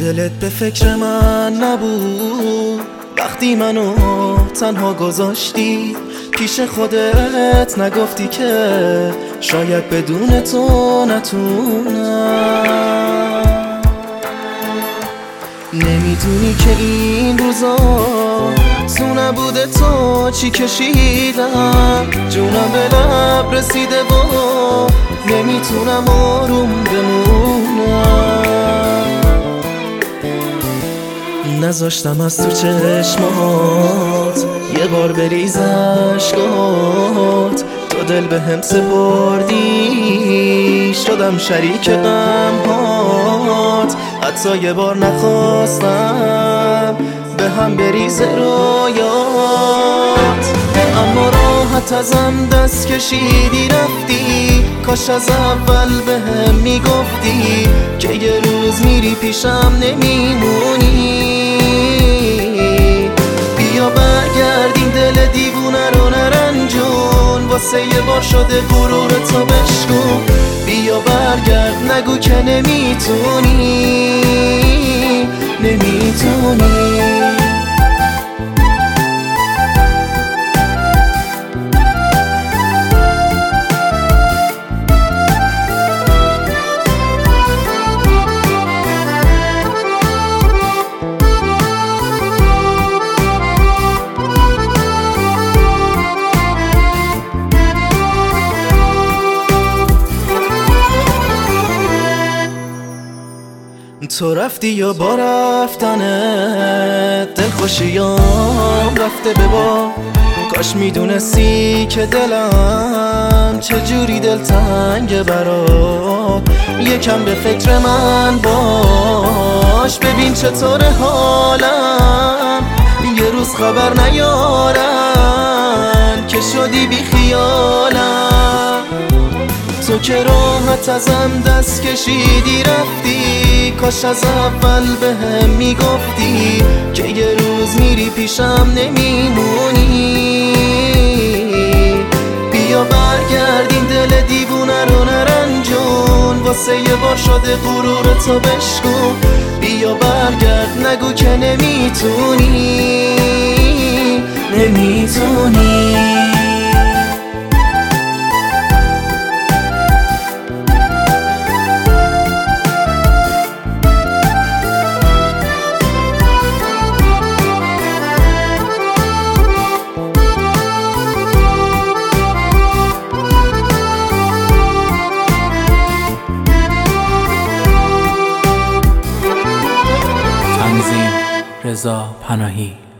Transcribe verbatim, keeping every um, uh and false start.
دلت به فکر من نبود وقتی منو تنها گذاشتی پیش خودت نگفتی که شاید بدون تو نتونم. نمیدونی که این روزا تو نبود تو چی کشیدم، جونم به لب رسیده و نمیتونم آروم بمونم. نذاشتم از تو چشمات یه بار بریز اشکات، تو دل به هم سپردی شدم شریک غمهات. حتی یه بار نخواستم به هم بریز رویات، اما راحت ازم دست کشیدی رفتی. کاش از اول به هم میگفتی که یه روز میری پیشم نمیمونی. بیا برگردیم دل دیوونه رو نرنجون، واسه یه بار شده غرور تو بشکن. بیا برگرد نگو که نمیتونی نمیتونی. تو رفتی یا با رفتنت دل خوشیام رفته به با. کاش میدونستی که دلم چجوری دلتنگه برات. یکم به فکر من باش، ببین چطور حالم. یه روز خبر نیارن که شدی بی خیالم. تو که راحت ازم دست کشیدی رفتی، کاش از اول به هم میگفتی که یه روز میری پیشم نمیمونی. بیا برگردیم دل دیوونه رو نرنجون، واسه یه بار شده غرور تو بشکن. بیا برگرد نگو که نمیتونی نمیتونی. رضا پناهی.